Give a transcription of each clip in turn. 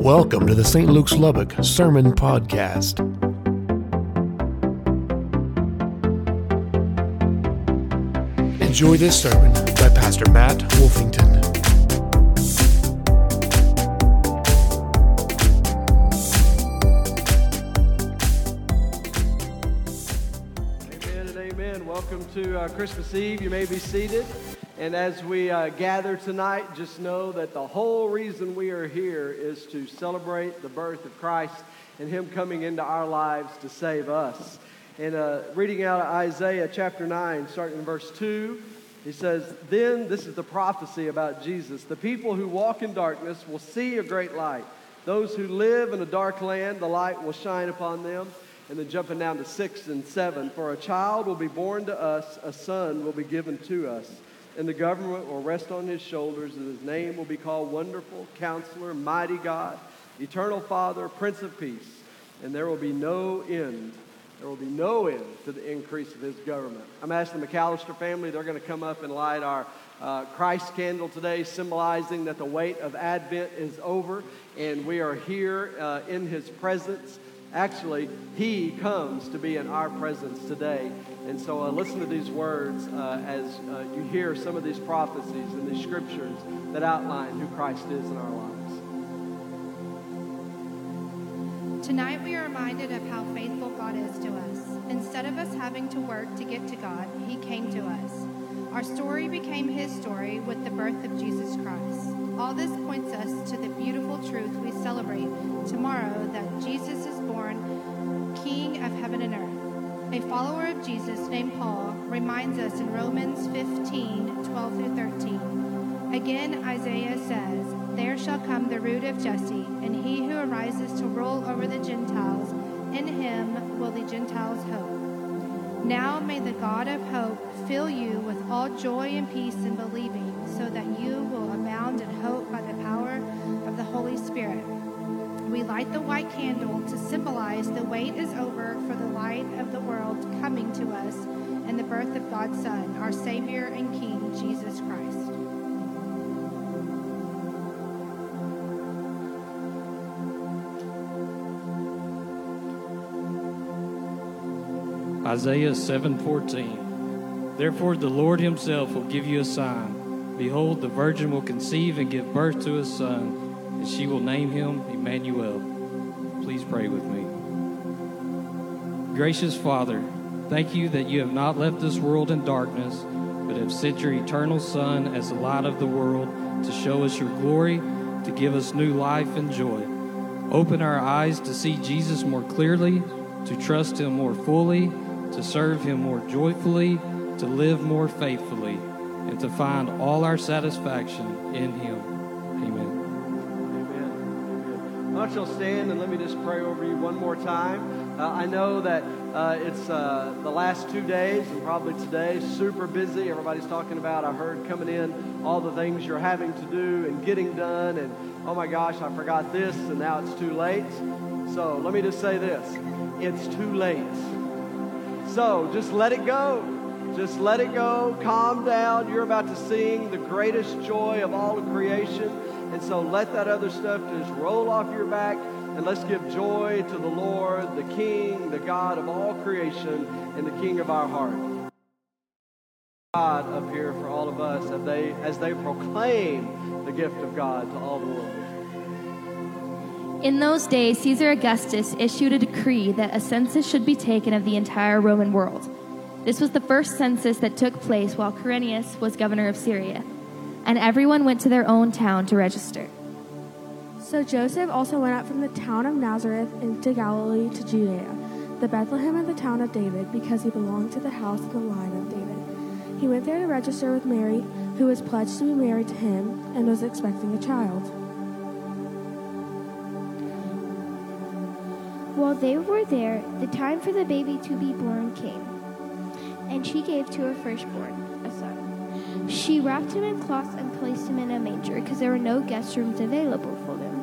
Welcome to the St. Luke's Lubbock Sermon Podcast. Enjoy this sermon by Pastor Matt Wolfington. Amen and amen. Welcome to Christmas Eve. You may be seated. And as we gather tonight, just know that the whole reason we are here is to celebrate the birth of Christ and Him coming into our lives to save us. And reading out of Isaiah chapter 9, starting in verse 2, he says, "Then," this is the prophecy about Jesus, "the people who walk in darkness will see a great light. Those who live in a dark land, the light will shine upon them." And then jumping down to 6 and 7, "For a child will be born to us, a son will be given to us. And the government will rest on his shoulders, and his name will be called Wonderful, Counselor, Mighty God, Eternal Father, Prince of Peace. And there will be no end. There will be no end to the increase of his government." I'm asking the McAllister family, they're going to come up and light our Christ candle today, symbolizing that the wait of Advent is over, and we are here in his presence. Actually, He comes to be in our presence today. And so listen to these words as you hear some of these prophecies and these scriptures that outline who Christ is in our lives. Tonight we are reminded of how faithful God is to us. Instead of us having to work to get to God, He came to us. Our story became His story with the birth of Jesus Christ. All this points us to the beautiful truth we celebrate tomorrow, that Jesus is born, King of heaven and earth. A follower of Jesus named Paul reminds us in Romans 15:12 through 13. Again, Isaiah says, "There shall come the root of Jesse, and he who arises to rule over the Gentiles. In him will the Gentiles hope." Now may the God of hope fill you with all joy and peace in believing, so that you will abound in hope by the power of the Holy Spirit. We light the white candle to symbolize the wait is over for the light of the world coming to us and the birth of God's Son, our Savior and King, Jesus Christ. Isaiah 7:14. "Therefore the Lord himself will give you a sign. Behold, the virgin will conceive and give birth to a son, and she will name him Emmanuel." Please pray with me. Gracious Father, thank you that you have not left this world in darkness, but have sent your eternal Son as the light of the world to show us your glory, to give us new life and joy. Open our eyes to see Jesus more clearly, to trust him more fully, to serve him more joyfully, to live more faithfully, and to find all our satisfaction in him. Amen. Amen. Why don't y'all stand and let me just pray over you one more time. I know that it's the last 2 days and probably today, super busy. Everybody's talking about, I heard coming in, all the things you're having to do and getting done, and oh my gosh, I forgot this, and now it's too late. So let me just say this. It's too late. So just let it go. Just let it go. Calm down. You're about to sing the greatest joy of all of creation. And so let that other stuff just roll off your back. And let's give joy to the Lord, the King, the God of all creation, and the King of our heart. God up here for all of us as they proclaim the gift of God to all the world. In those days, Caesar Augustus issued a decree that a census should be taken of the entire Roman world. This was the first census that took place while Quirinius was governor of Syria, and everyone went to their own town to register. So Joseph also went up from the town of Nazareth into Galilee to Judea, the Bethlehem of the town of David, because he belonged to the house and the line of David. He went there to register with Mary, who was pledged to be married to him and was expecting a child. While they were there, the time for the baby to be born came, and she gave to her firstborn a son. She wrapped him in cloths and placed him in a manger, because there were no guest rooms available for them.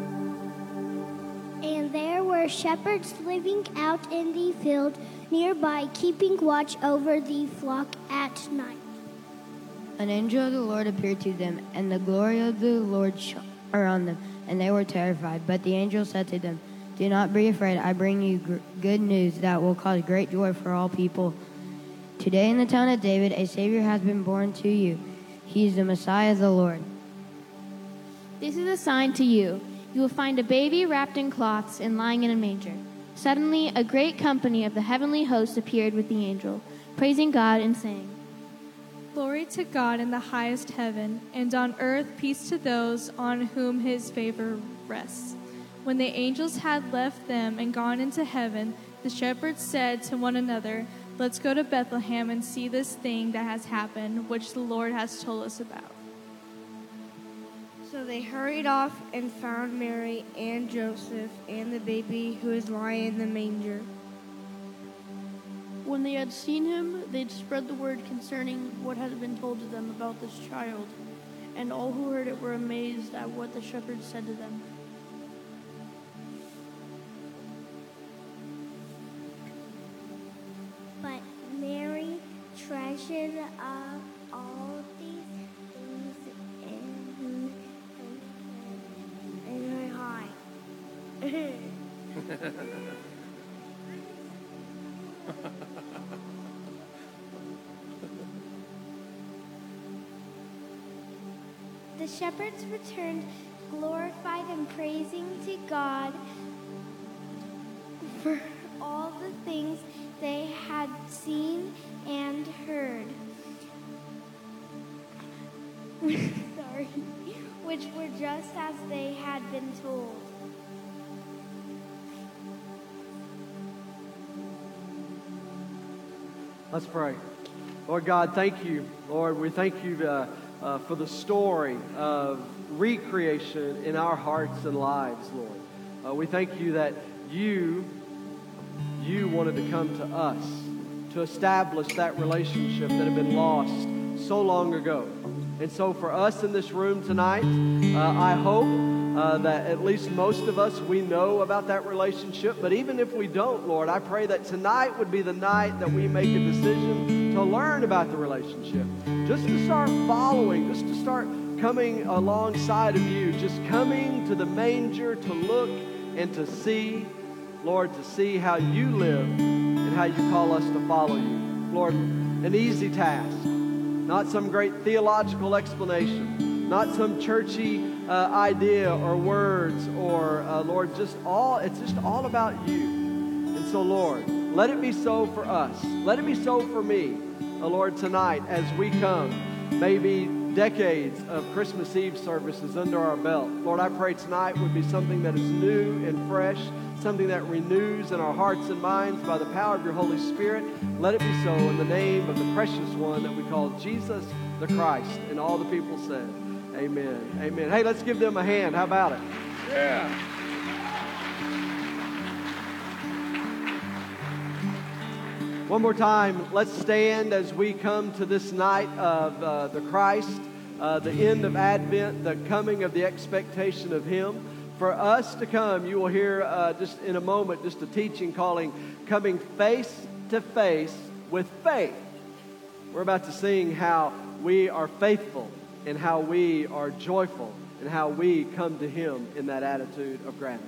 And there were shepherds living out in the field nearby, keeping watch over the flock at night. An angel of the Lord appeared to them, and the glory of the Lord shone around them, and they were terrified. But the angel said to them, "Do not be afraid. I bring you good news that will cause great joy for all people. Today in the town of David, a Savior has been born to you. He is the Messiah, the Lord." This is a sign to you. You will find a baby wrapped in cloths and lying in a manger. Suddenly, a great company of the heavenly hosts appeared with the angel, praising God and saying, "Glory to God in the highest heaven, and on earth peace to those on whom his favor rests." When the angels had left them and gone into heaven, the shepherds said to one another, "Let's go to Bethlehem and see this thing that has happened, which the Lord has told us about." So they hurried off and found Mary and Joseph and the baby who was lying in the manger. When they had seen him, they spread the word concerning what had been told to them about this child, and all who heard it were amazed at what the shepherds said to them. But Mary treasured up all these things in her heart. The shepherds returned, glorified and praising to God for all the things they had seen and heard. Which were just as they had been told. Let's pray. Lord God, thank you. Lord, we thank you for the story of recreation in our hearts and lives, Lord. We thank you that you wanted to come to us to establish that relationship that had been lost so long ago. And so for us in this room tonight, I hope that at least most of us, we know about that relationship. But even if we don't, Lord, I pray that tonight would be the night that we make a decision to learn about the relationship. Just to start following, just to start coming alongside of you, just coming to the manger to look and to see, Lord, to see how you live and how you call us to follow you. Lord, an easy task. Not some great theological explanation, not some churchy idea or words or, Lord, it's just all about you. And so, Lord, let it be so for us. Let it be so for me, Lord, tonight as we come, maybe decades of Christmas Eve services under our belt. Lord, I pray tonight would be something that is new and fresh, something that renews in our hearts and minds by the power of your Holy Spirit. Let it be so in the name of the precious one that we call Jesus the Christ. And all the people said, amen. Amen. Hey, let's give them a hand. How about it? Yeah. One more time, let's stand as we come to this night of the Christ, the end of Advent, the coming of the expectation of Him. For us to come, you will hear just in a moment just a teaching calling Coming Face to Face with Faith. We're about to sing how we are faithful and how we are joyful and how we come to Him in that attitude of gratitude.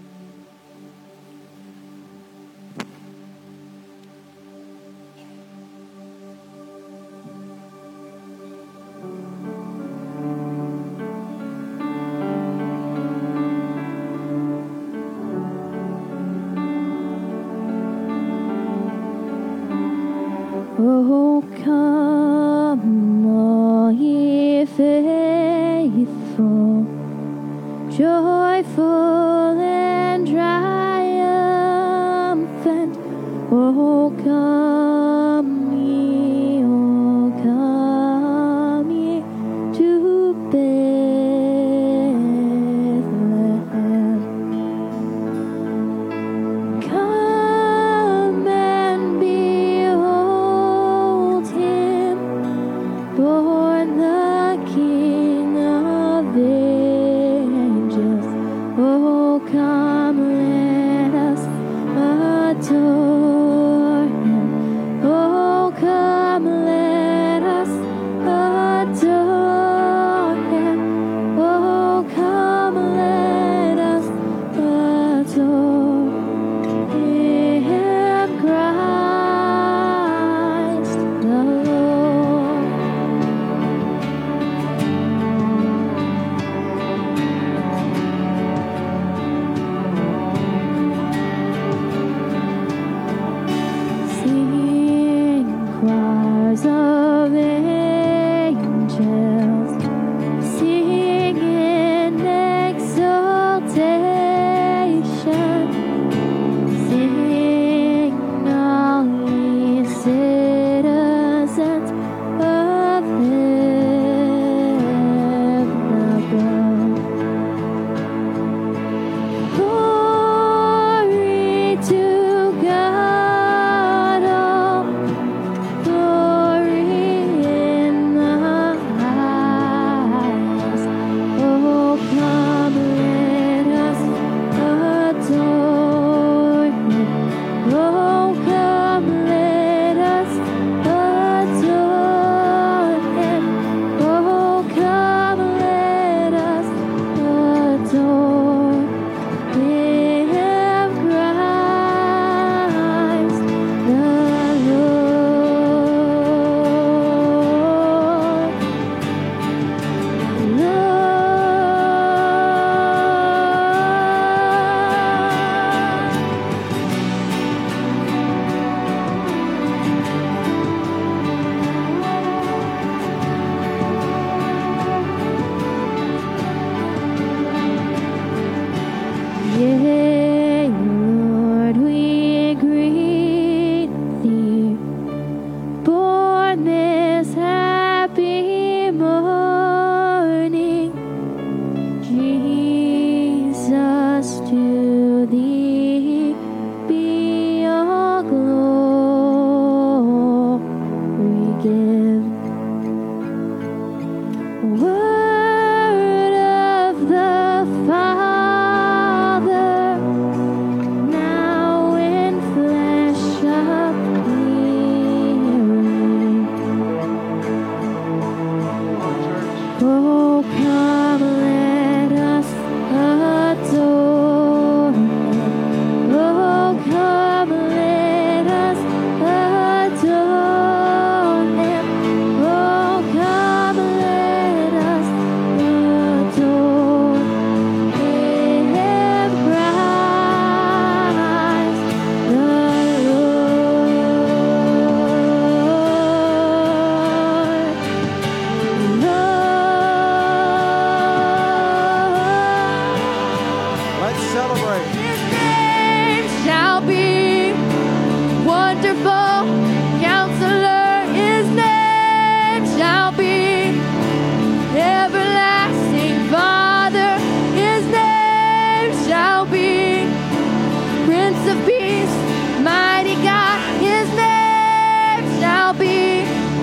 Oh, come, all ye faithful, joyful and triumphant. Oh, come ye to Bethlehem. Come and behold Him, born the King of ages. Wonderful Counselor, his name shall be. Everlasting Father, his name shall be. Prince of Peace, mighty God, his name shall be.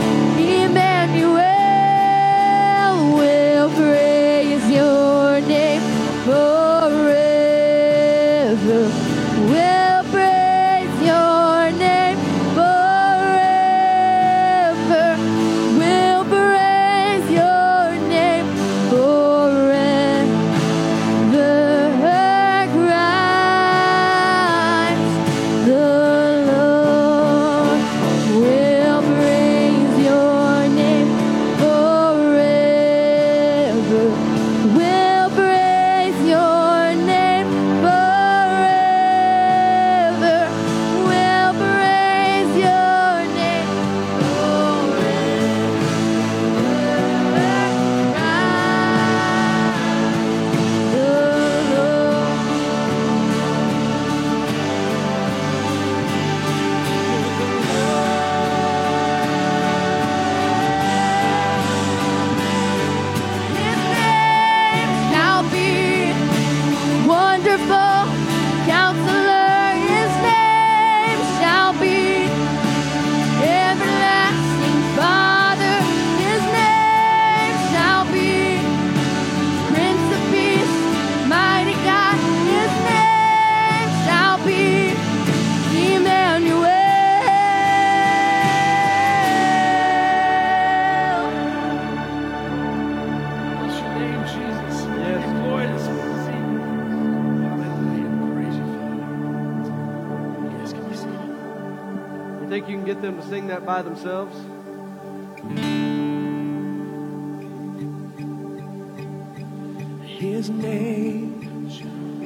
Emmanuel, will praise your name forever. We'll praise your name forever. We'll praise your name forever. Christ the Lord. We'll praise your name forever. We'll praise your name forever. We'll praise your name shall be. Wonderful Counselor, his name shall be. Everlasting Father, his name shall be. Prince of Peace, mighty God, his name shall be. Emmanuel. Bless your name, Jesus. Yes. Lord, this evening. Hallelujah. Praise you, Father. You guys can be seated. You think you can get them to sing that by themselves? His name shall be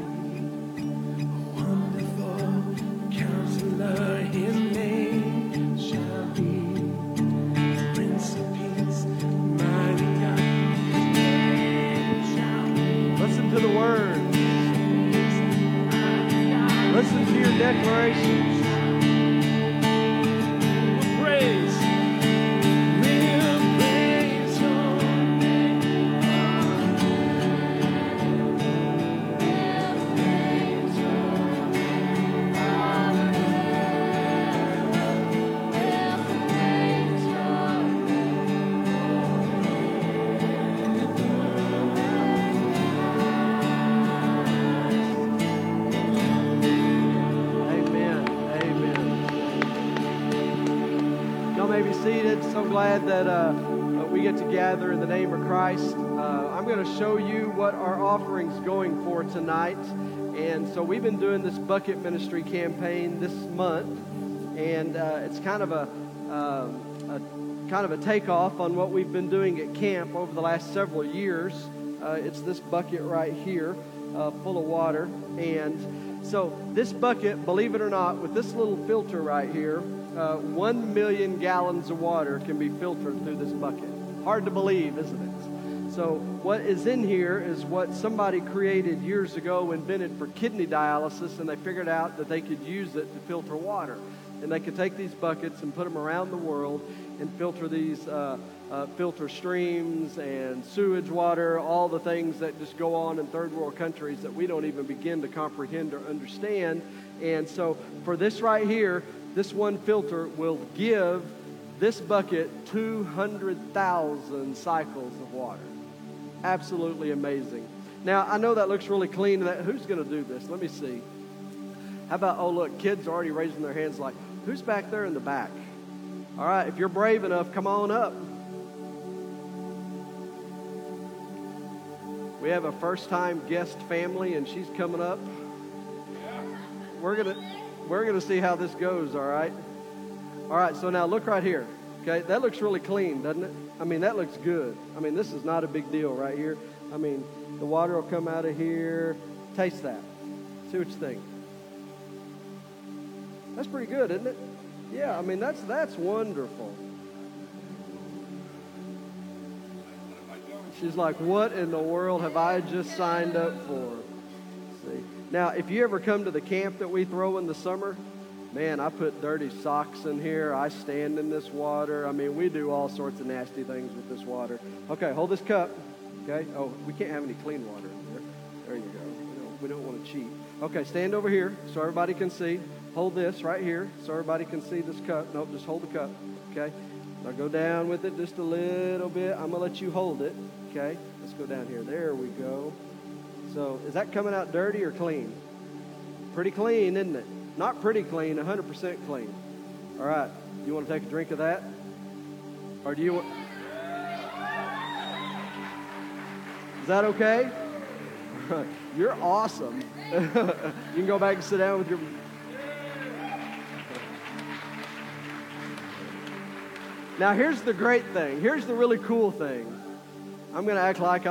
Wonderful Counselor. His name shall be Prince of Peace, mighty God. His name shall be. Listen to the word. Listen to your declarations. Praise. We'll praise your name. Amen. Amen. Y'all may be seated. So glad that we get to gather in the name of Christ. I'm going to show you what our offering's going for tonight. And so we've been doing this bucket ministry campaign this month, and it's kind of a takeoff on what we've been doing at camp over the last several years. It's this bucket right here, full of water. And so this bucket, believe it or not, with this little filter right here, 1 million gallons of water can be filtered through this bucket. Hard to believe, isn't it? So what is in here is what somebody created years ago, invented for kidney dialysis, and they figured out that they could use it to filter water. And they could take these buckets and put them around the world and filter these, filter streams and sewage water, all the things that just go on in third world countries that we don't even begin to comprehend or understand. And so for this right here, this one filter will give this bucket 200,000 cycles of water. Absolutely amazing. Now, I know that looks really clean. Who's going to do this? Let me see. How about, oh, look, kids are already raising their hands like, who's back there in the back? All right, if you're brave enough, come on up. We have a first-time guest family, and she's coming up. We're gonna see how this goes, all right? All right, so now look right here. Okay, that looks really clean, doesn't it? I mean, that looks good. I mean, this is not a big deal right here. I mean, the water will come out of here. Taste that. See what you think. That's pretty good, isn't it? Yeah, I mean, that's wonderful. She's like, what in the world have I just signed up for? See. Now, if you ever come to the camp that we throw in the summer, Man, I put dirty socks in here. I stand in this water. I mean, we do all sorts of nasty things with this water. Okay, hold this cup. Okay. Oh, we can't have any clean water in there. There you go. We don't want to cheat. Okay, stand over here so everybody can see. Hold this right here so everybody can see this cup. Nope, just hold the cup. Okay. Now go down with it just a little bit. I'm going to let you hold it. Okay. Let's go down here. There we go. So is that coming out dirty or clean? Pretty clean, isn't it? Not pretty clean, 100% clean. All right. You want to take a drink of that? Or do you want... Is that okay? You're awesome. You can go back and sit down with your... Now, here's the great thing. Here's the really cool thing. I'm going to act like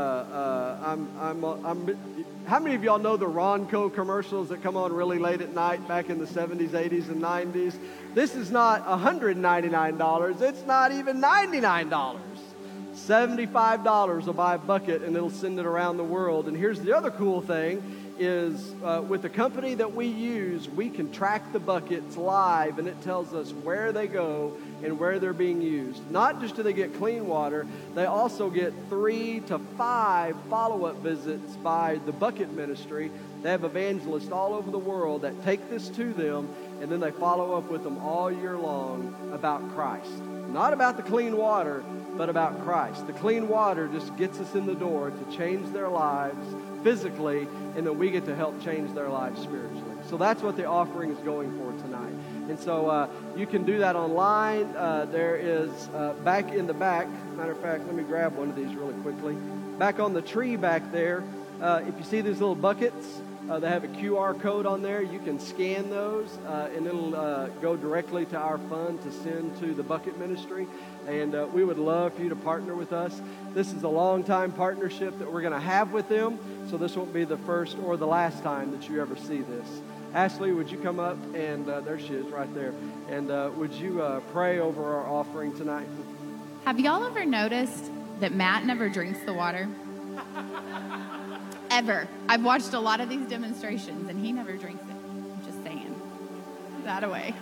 how many of y'all know the Ronco commercials that come on really late at night back in the 70s, 80s, and 90s? This is not $199. It's not even $99. $75 will buy a bucket, and it'll send it around the world. And here's the other cool thing is with the company that we use, we can track the buckets live, and it tells us where they go and where they're being used. Not just do they get clean water, they also get 3 to 5 follow-up visits by the bucket ministry. They have evangelists all over the world that take this to them, and then they follow up with them all year long about Christ. Not about the clean water, but about Christ. The clean water just gets us in the door to change their lives physically, and then we get to help change their lives spiritually. So that's what the offering is going for tonight. And so you can do that online. There is back in the back, matter of fact, let me grab one of these really quickly. Back on the tree back there, if you see these little buckets, they have a QR code on there. You can scan those, and it'll go directly to our fund to send to the bucket ministry. And we would love for you to partner with us. This is a long-time partnership that we're going to have with them, so this won't be the first or the last time that you ever see this. Ashley, would you come up? And there she is right there. And would you pray over our offering tonight? Have y'all ever noticed that Matt never drinks the water? Ever. I've watched a lot of these demonstrations, and he never drinks it. I'm just saying. That away.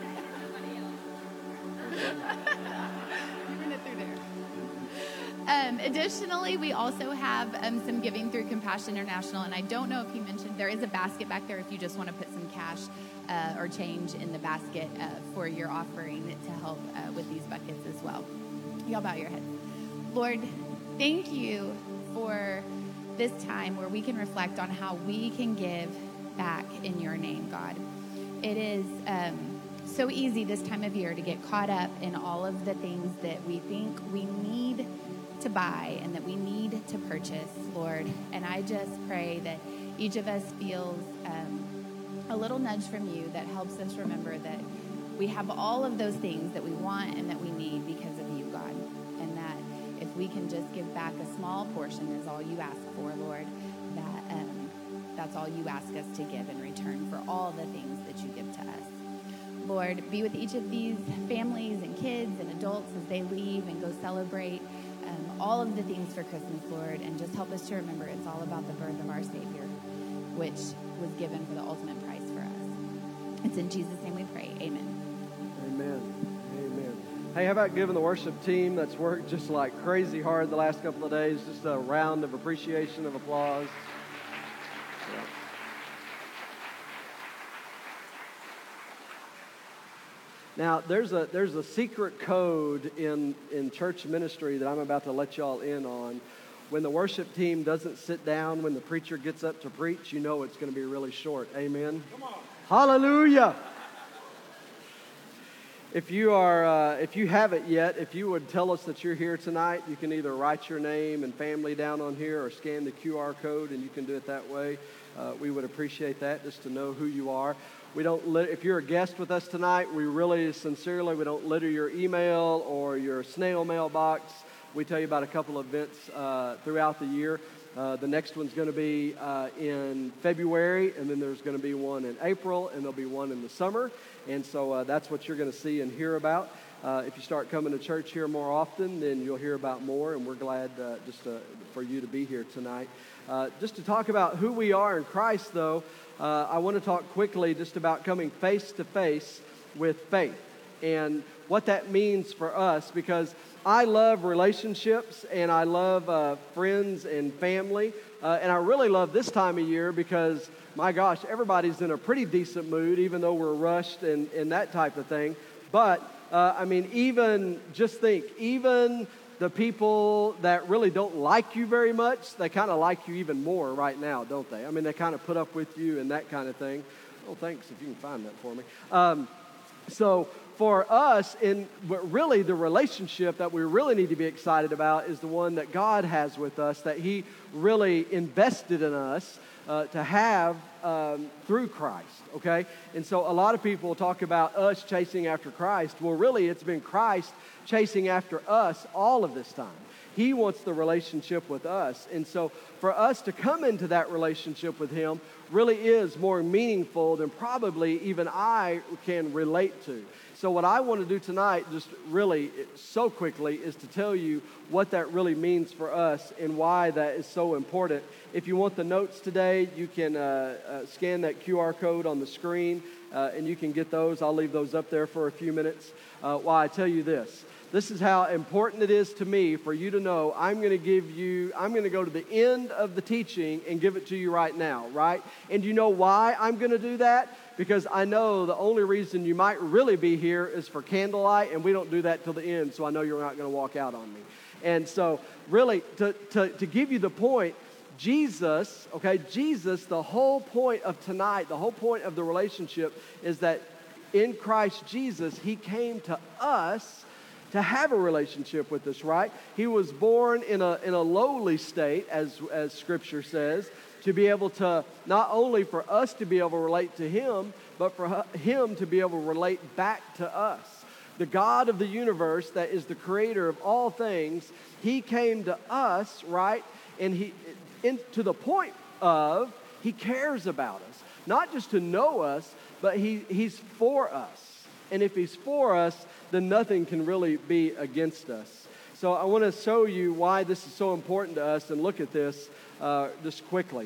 Moving it through there. Additionally, we also have some giving through Compassion International, and I don't know if he mentioned, there is a basket back there if you just want to put some cash or change in the basket for your offering to help with these buckets as well. Y'all bow your heads. Lord, thank you for this time where we can reflect on how we can give back in your name, God. It is so easy this time of year to get caught up in all of the things that we think we need to buy and that we need to purchase, Lord. And I just pray that each of us feels a little nudge from you that helps us remember that we have all of those things that we want and that we need because of you, God. And that if we can just give back a small portion is all you ask for, Lord, that's all you ask us to give in return for all the things that you give to us. Lord, be with each of these families and kids and adults as they leave and go celebrate all of the things for Christmas, Lord, and just help us to remember it's all about the birth of our Savior, which was given for the ultimate price for us. It's in Jesus' name we pray. Amen. Amen. Amen. Hey, how about giving the worship team that's worked just like crazy hard the last couple of days, just a round of appreciation, of applause. Yeah. Now, there's a secret code in church ministry that I'm about to let y'all in on. When the worship team doesn't sit down when the preacher gets up to preach, you know it's going to be really short. Amen? Come on. Hallelujah! If you haven't yet, if you would tell us that you're here tonight, you can either write your name and family down on here or scan the QR code, and you can do it that way. We would appreciate that, just to know who you are. We don't. If you're a guest with us tonight, we really sincerely, we don't litter your email or your snail mail box. We tell you about a couple of events throughout the year. The next one's going to be in February, and then there's going to be one in April, and there'll be one in the summer. And so that's what you're going to see and hear about. If you start coming to church here more often, then you'll hear about more, and we're glad for you to be here tonight. Just to talk about who we are in Christ, though, I want to talk quickly just about coming face to face with faith and what that means for us, because I love relationships and I love friends and family, and I really love this time of year because, my gosh, everybody's in a pretty decent mood, even though we're rushed and that type of thing. But, even the people that really don't like you very much, they kind of like you even more right now, don't they? I mean, they kind of put up with you and that kind of thing. Oh, thanks if you can find that for me. So for us, really the relationship that we really need to be excited about is the one that God has with us, that He really invested in us to have through Christ, okay? And so a lot of people talk about us chasing after Christ. Well, really, it's been Christ chasing after us all of this time. He wants the relationship with us. And so for us to come into that relationship with Him really is more meaningful than probably even I can relate to. So what I want to do tonight, just really so quickly, is to tell you what that really means for us and why that is so important. If you want the notes today, you can scan that QR code on the screen, and you can get those. I'll leave those up there for a few minutes while I tell you this. This is how important it is to me for you to know I'm going to go to the end of the teaching and give it to you right now, right? And you know why I'm going to do that? Because I know the only reason you might really be here is for candlelight, and we don't do that till the end, so I know you're not going to walk out on me. And so really, to give you the point, Jesus, the whole point of tonight, the whole point of the relationship is that in Christ Jesus, He came to us to have a relationship with us, right? He was born in a lowly state, as Scripture says, to be able to, not only for us to be able to relate to Him, but for Him to be able to relate back to us. The God of the universe, that is the creator of all things, He came to us, right? And to the point of He cares about us. Not just to know us, but He's for us. And if He's for us, then nothing can really be against us. So I want to show you why this is so important to us, and look at this just quickly.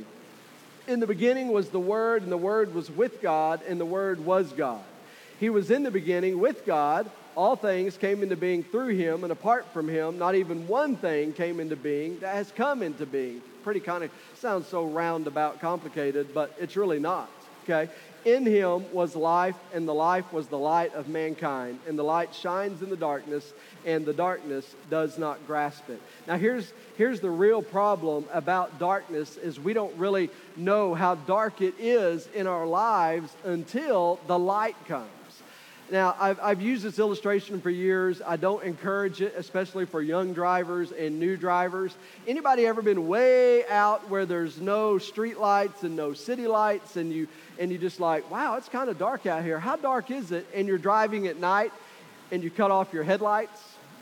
In the beginning was the Word, and the Word was with God, and the Word was God. He was in the beginning with God. All things came into being through Him, and apart from Him, not even one thing came into being that has come into being. Pretty kind of sounds so roundabout complicated, but it's really not, okay? In Him was life, and the life was the light of mankind. And the light shines in the darkness, and the darkness does not grasp it. Now here's the real problem about darkness, is we don't really know how dark it is in our lives until the light comes. Now, I've used this illustration for years. I don't encourage it, especially for young drivers and new drivers. Anybody ever been way out where there's no street lights and no city lights, and you just like, wow, it's kind of dark out here. How dark is it? And you're driving at night and you cut off your headlights?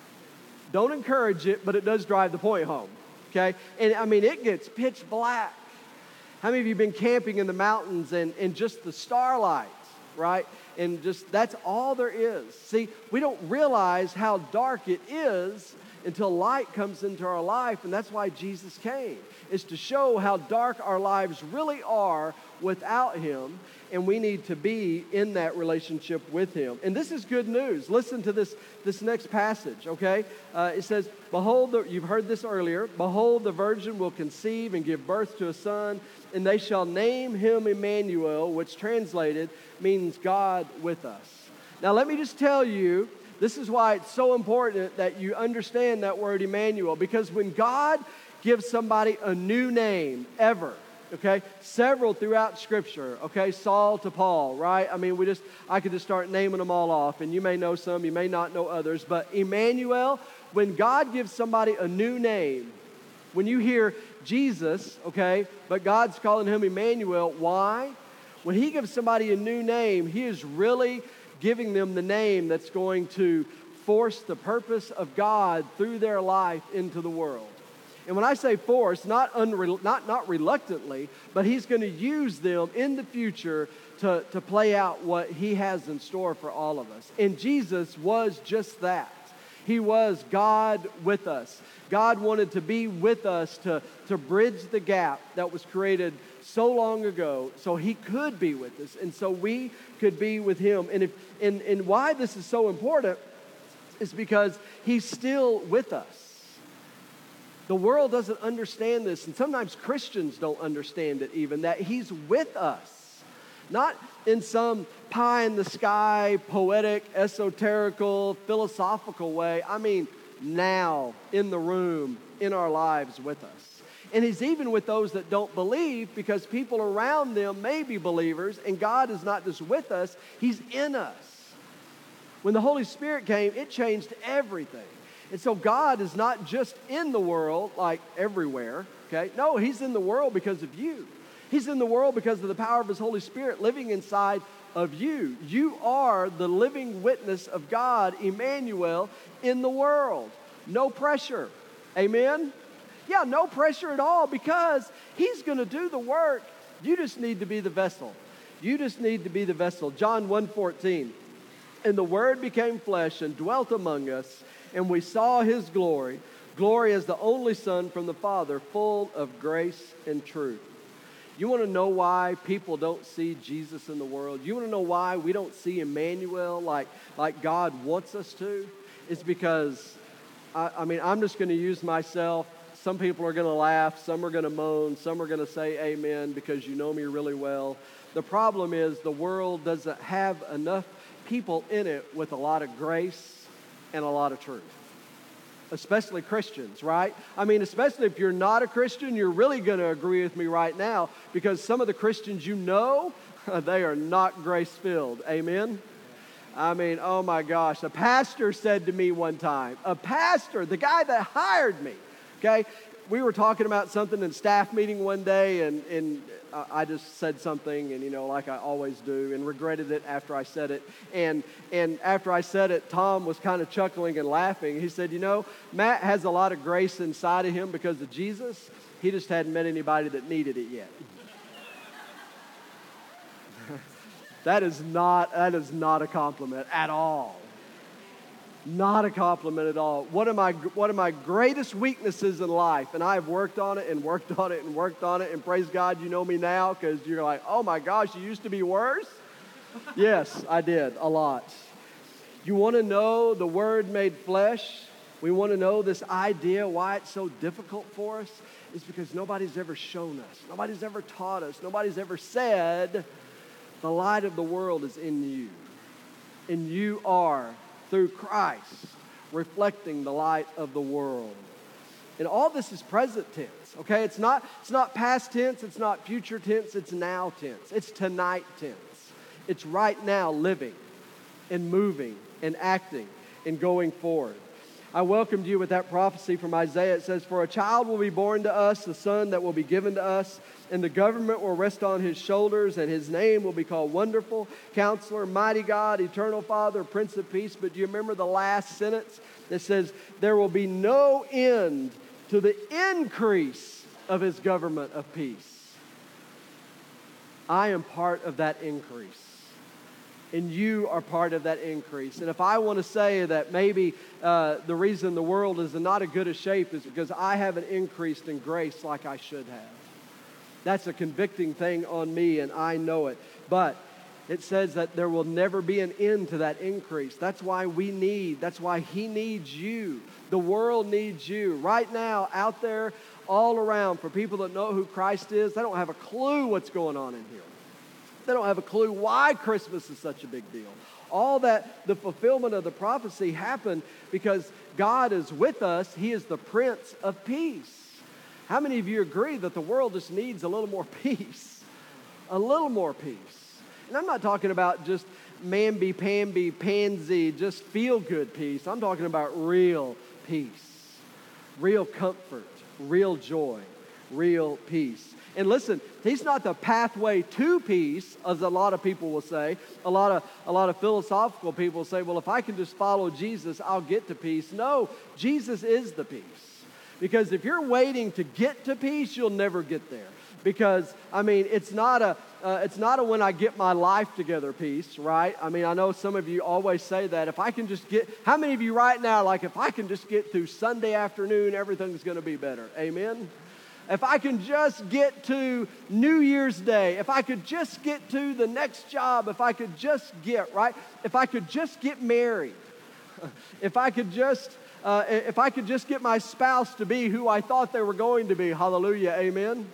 Don't encourage it, but it does drive the point home, okay? And I mean, it gets pitch black. How many of you have been camping in the mountains and just the starlights, right? And just, that's all there is. See, we don't realize how dark it is until light comes into our life, and that's why Jesus came, is to show how dark our lives really are without Him, and we need to be in that relationship with Him. And this is good news. Listen to this next passage, okay? It says, behold, you've heard this earlier, behold, the virgin will conceive and give birth to a son, and they shall name him Emmanuel, which translated means God with us. Now, let me just tell you, this is why it's so important that you understand that word Emmanuel, because when God gives somebody a new name ever, okay, several throughout Scripture, okay, Saul to Paul, right? I mean, I could just start naming them all off, and you may know some, you may not know others, but Emmanuel, when God gives somebody a new name, when you hear Jesus, okay, but God's calling Him Emmanuel, why? When He gives somebody a new name, He is really giving them the name that's going to force the purpose of God through their life into the world. And when I say force, not reluctantly, but he's going to use them in the future to play out what he has in store for all of us. And Jesus was just that. He was God with us. God wanted to be with us to bridge the gap that was created so long ago so he could be with us and so we could be with him. And why this is so important is because he's still with us. The world doesn't understand this, and sometimes Christians don't understand it even, that he's with us. Not in some pie-in-the-sky, poetic, esoterical, philosophical way. I mean, now, in the room, in our lives with us. And he's even with those that don't believe because people around them may be believers, and God is not just with us, he's in us. When the Holy Spirit came, it changed everything. And so God is not just in the world, like everywhere, okay? No, he's in the world because of you. He's in the world because of the power of his Holy Spirit living inside of you. You are the living witness of God, Emmanuel, in the world. No pressure. Amen? Yeah, no pressure at all because he's going to do the work. You just need to be the vessel. You just need to be the vessel. John 1:14. And the Word became flesh and dwelt among us, and we saw his glory. Glory as the only Son from the Father, full of grace and truth. You want to know why people don't see Jesus in the world? You want to know why we don't see Emmanuel like God wants us to? It's because, I'm just going to use myself. Some people are going to laugh. Some are going to moan. Some are going to say amen because you know me really well. The problem is the world doesn't have enough people in it with a lot of grace and a lot of truth. Especially Christians, right? Especially if you're not a Christian, you're really going to agree with me right now because some of the Christians you know, they are not grace-filled. Amen? Oh my gosh. A pastor said to me one time, a pastor, the guy that hired me, okay? We were talking about something in staff meeting one day, and I just said something, and like I always do, and regretted it after I said it. And after I said it, Tom was kind of chuckling and laughing. He said, Matt has a lot of grace inside of him because of Jesus. He just hadn't met anybody that needed it yet. That is not a compliment at all. Not a compliment at all. One of my greatest weaknesses in life, and I've worked on it and worked on it and worked on it, and praise God you know me now because you're like, oh my gosh, you used to be worse? Yes, I did, a lot. You want to know the Word made flesh? We want to know this idea why it's so difficult for us? It's because nobody's ever shown us. Nobody's ever taught us. Nobody's ever said the light of the world is in you. And you are, through Christ, reflecting the light of the world. And all this is present tense, okay? It's not past tense, it's not future tense, it's now tense. It's tonight tense. It's right now living and moving and acting and going forward. I welcomed you with that prophecy from Isaiah. It says, for a child will be born to us, a son that will be given to us, and the government will rest on his shoulders, and his name will be called Wonderful, Counselor, Mighty God, Eternal Father, Prince of Peace. But do you remember the last sentence that says, there will be no end to the increase of his government of peace? I am part of that increase. And you are part of that increase. And if I want to say that maybe the reason the world is in not a good a shape is because I haven't increased in grace like I should have. That's a convicting thing on me, and I know it. But it says that there will never be an end to that increase. That's why he needs you. The world needs you. Right now, out there, all around, for people that know who Christ is, they don't have a clue what's going on in here. They don't have a clue why Christmas is such a big deal. All that, the fulfillment of the prophecy happened because God is with us. He is the Prince of Peace. How many of you agree that the world just needs a little more peace? A little more peace. And I'm not talking about just mamby-pamby, pansy, just feel-good peace. I'm talking about real peace, real comfort, real joy, real peace. And listen, he's not the pathway to peace, as a lot of people will say. A lot of philosophical people say, well, if I can just follow Jesus, I'll get to peace. No, Jesus is the peace. Because if you're waiting to get to peace, you'll never get there. Because, I mean, it's not a when I get my life together peace, right? I mean, I know some of you always say that. If I can just get, how many of you right now, like, if I can just get through Sunday afternoon, everything's going to be better? Amen? If I can just get to New Year's Day, if I could just get to the next job, if I could just get, right? If I could just get married, if I could just get my spouse to be who I thought they were going to be, hallelujah, amen?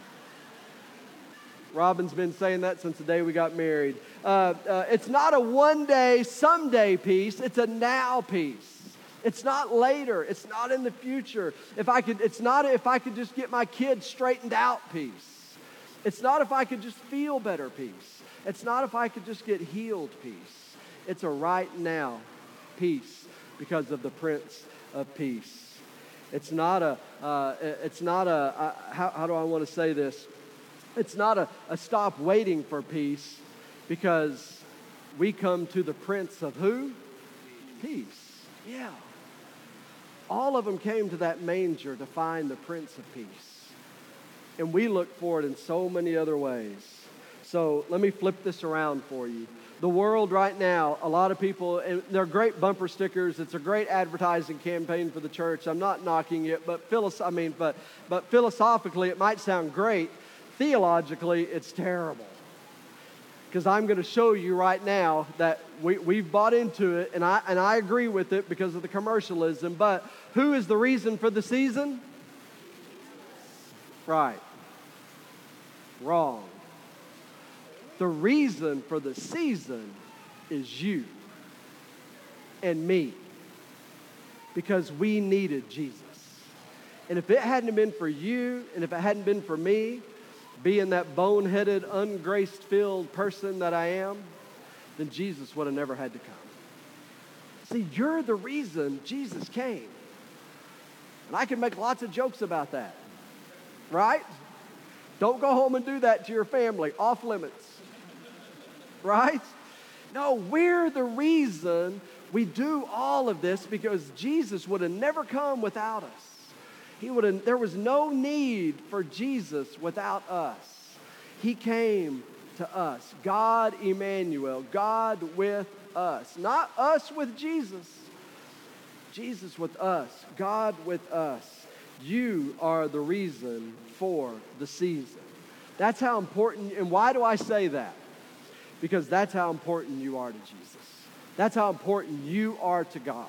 Robin's been saying that since the day we got married. It's not a one day, someday peace, it's a now peace. It's not later. It's not in the future. It's not if I could just get my kids straightened out peace. It's not if I could just feel better peace. It's not if I could just get healed peace. It's a right now peace because of the Prince of Peace. It's not a how do I want to say this? It's not a stop waiting for peace because we come to the Prince of who? Peace. Yeah. All of them came to that manger to find the Prince of Peace. And we look for it in so many other ways. So let me flip this around for you. The world right now, a lot of people, and they're great bumper stickers. It's a great advertising campaign for the church. I'm not knocking it, but philosophically, it might sound great. Theologically, it's terrible. Because I'm going to show you right now that we've bought into it, and I agree with it because of the commercialism. But who is the reason for the season? Right. Wrong. The reason for the season is you and me. Because we needed Jesus. And if it hadn't been for you, and if it hadn't been for me, being that boneheaded, ungrace-filled person that I am, then Jesus would have never had to come. See, you're the reason Jesus came. And I can make lots of jokes about that. Right? Don't go home and do that to your family. Off limits. Right? No, we're the reason we do all of this because Jesus would have never come without us. There was no need for Jesus without us. He came to us. God Emmanuel, God with us. Not us with Jesus. Jesus with us. God with us. You are the reason for the season. That's how important, and why do I say that? Because that's how important you are to Jesus. That's how important you are to God.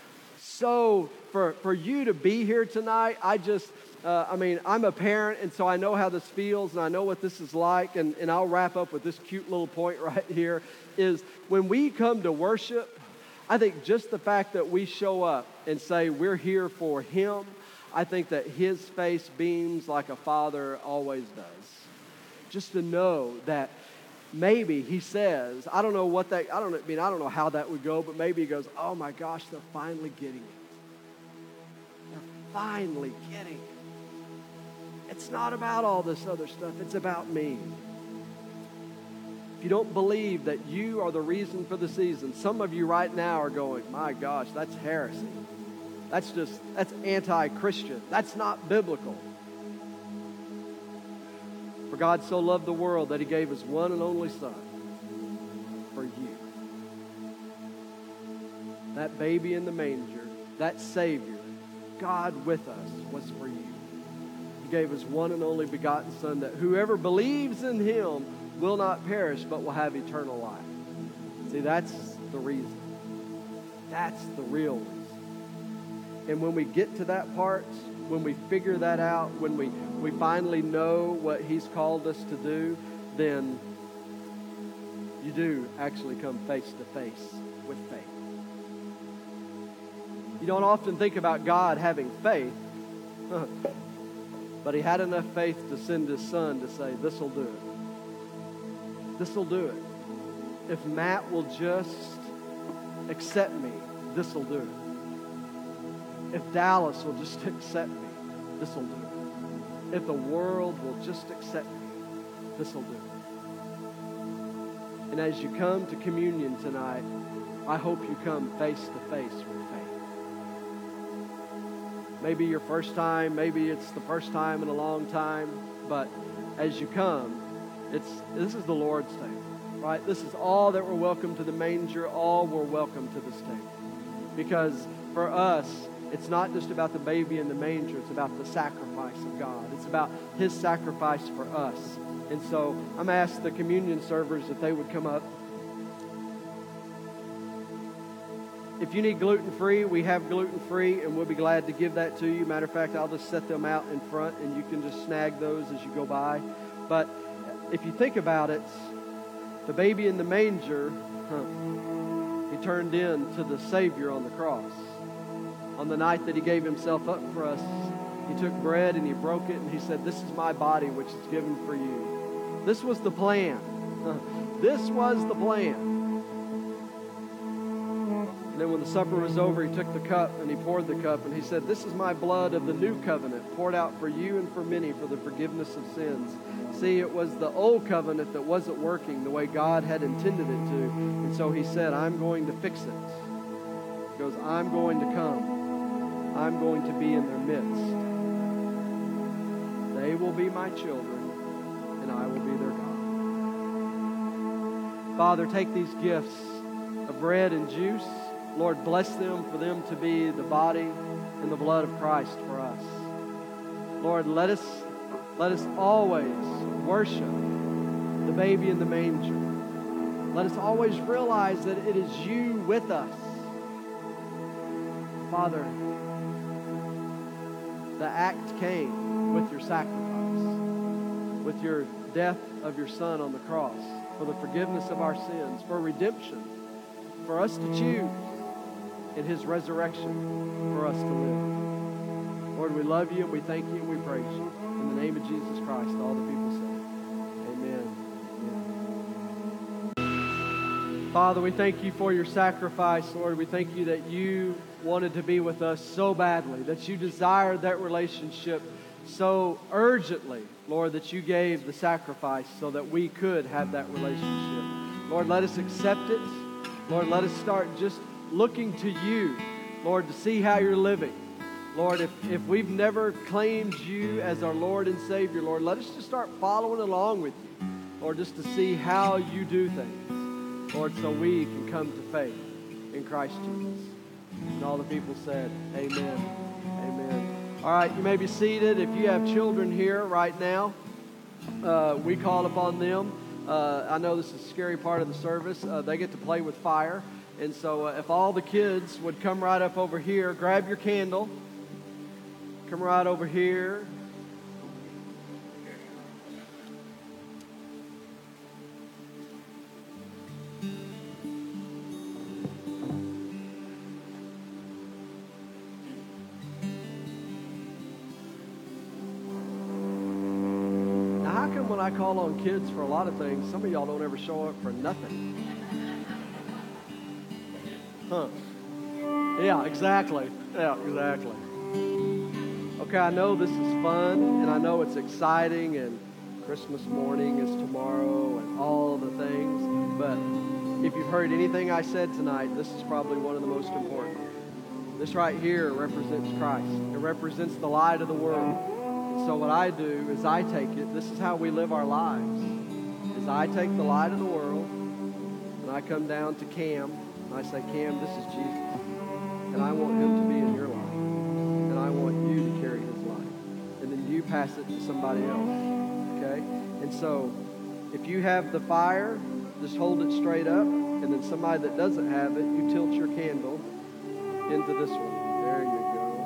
So for you to be here tonight, I'm a parent, and so I know how this feels, and I know what this is like, and I'll wrap up with this cute little point right here, is when we come to worship, I think just the fact that we show up and say we're here for Him, I think that His face beams like a father always does. Just to know that maybe He says, I don't know how that would go, but maybe He goes, oh my gosh, they're finally getting it. They're finally getting it. It's not about all this other stuff. It's about me. If you don't believe that you are the reason for the season, some of you right now are going, my gosh, that's heresy. That's anti-Christian. That's not biblical. For God so loved the world that He gave His one and only Son for you. That baby in the manger, that Savior, God with us, was for you. He gave His one and only begotten Son that whoever believes in Him will not perish but will have eternal life. See, that's the reason. That's the real reason. And when we get to that part, when we figure that out, when we finally know what He's called us to do, then you do actually come face to face with faith. You don't often think about God having faith, but He had enough faith to send His Son to say, this'll do it. This'll do it. If Matt will just accept me, this'll do it. If Dallas will just accept me, this'll do it. If the world will just accept me, this'll do it. And as you come to communion tonight, I hope you come face to face with faith. maybe your first time, maybe it's the first time in a long time, but as you come, this is the Lord's table, right? This is all that we're welcome to the manger, all we're welcome to this table. Because for us, it's not just about the baby in the manger, it's about the sacrifice of God. It's about His sacrifice for us. And so I'm going to ask the communion servers if they would come up. If you need gluten-free, we have gluten-free, and we'll be glad to give that to you. Matter of fact, I'll just set them out in front, and you can just snag those as you go by. But if you think about it, the baby in the manger, he turned into the Savior on the cross. On the night that He gave Himself up for us, He took bread and He broke it, and He said, "This is my body, which is given for you." This was the plan. This was the plan. And then when the supper was over, He took the cup and He poured the cup, and He said, "This is my blood of the new covenant, poured out for you and for many for the forgiveness of sins." See, it was the old covenant that wasn't working the way God had intended it to. And so He said, "I'm going to fix it." He goes, "I'm going to come. I'm going to be in their midst. They will be my children, and I will be their God." Father, take these gifts of bread and juice. Lord, bless them for them to be the body and the blood of Christ for us. Lord, let us always worship the baby in the manger. Let us always realize that it is you with us. Father, the act came with your sacrifice, with your death of your Son on the cross, for the forgiveness of our sins, for redemption, for us to choose, in His resurrection for us to live. Lord, we love you and we thank you and we praise you. In the name of Jesus Christ, all the people say, amen. Father, we thank you for your sacrifice, Lord. We thank you that you wanted to be with us so badly, that you desired that relationship so urgently, Lord, that you gave the sacrifice so that we could have that relationship. Lord, let us accept it. Lord, let us start just looking to you, Lord, to see how you're living. Lord, if we've never claimed you as our Lord and Savior, Lord, let us just start following along with you, Lord, just to see how you do things, Lord, so we can come to faith in Christ Jesus. And all the people said, amen, amen. All right, you may be seated. If you have children here right now, we call upon them. I know this is a scary part of the service. They get to play with fire. And so if all the kids would come right up over here, grab your candle, come right over here. Now, how come when I call on kids for a lot of things, some of y'all don't ever show up for nothing? Huh. Yeah, exactly. Yeah, exactly. Okay, I know this is fun, and I know it's exciting, and Christmas morning is tomorrow, and all of the things, but if you've heard anything I said tonight, this is probably one of the most important. This right here represents Christ. It represents the light of the world. And so what I do is I take it, this is how we live our lives, is I take the light of the world, and I come down to Cam, and I say, "Cam, this is Jesus, and I want him to be in your life, and I want you to carry his light." And then you pass it to somebody else, okay? And so if you have the fire, just hold it straight up, and then somebody that doesn't have it, you tilt your candle into this one. There you go.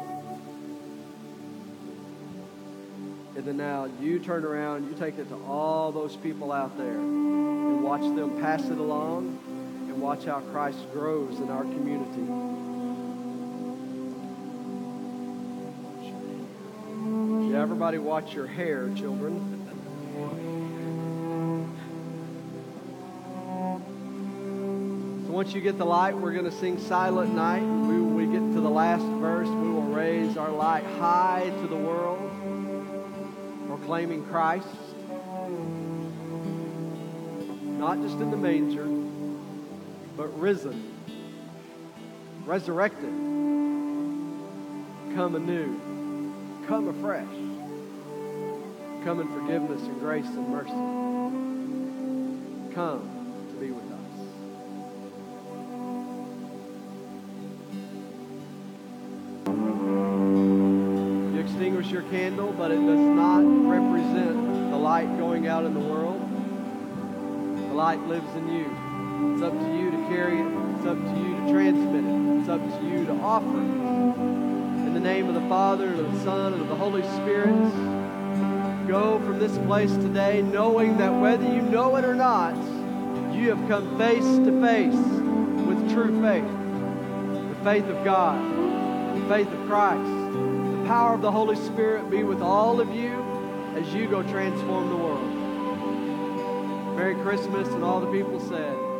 And then now you turn around, you take it to all those people out there, and watch them pass it along, and watch how Christ grows in our community. Yeah, everybody watch your hair, children. So once you get the light, we're going to sing Silent Night. When we get to the last verse, we will raise our light high to the world, proclaiming Christ, not just in the manger, but risen, resurrected, come anew, come afresh, come in forgiveness and grace and mercy. Come to be with us. You extinguish your candle, but it does not represent the light going out in the world. The light lives in you. It's up to you to carry it. It's up to you to transmit it. It's up to you to offer it. In the name of the Father, and of the Son, and of the Holy Spirit, go from this place today knowing that whether you know it or not, you have come face to face with true faith. The faith of God, the faith of Christ. The power of the Holy Spirit be with all of you as you go transform the world. Merry Christmas, and all the people said,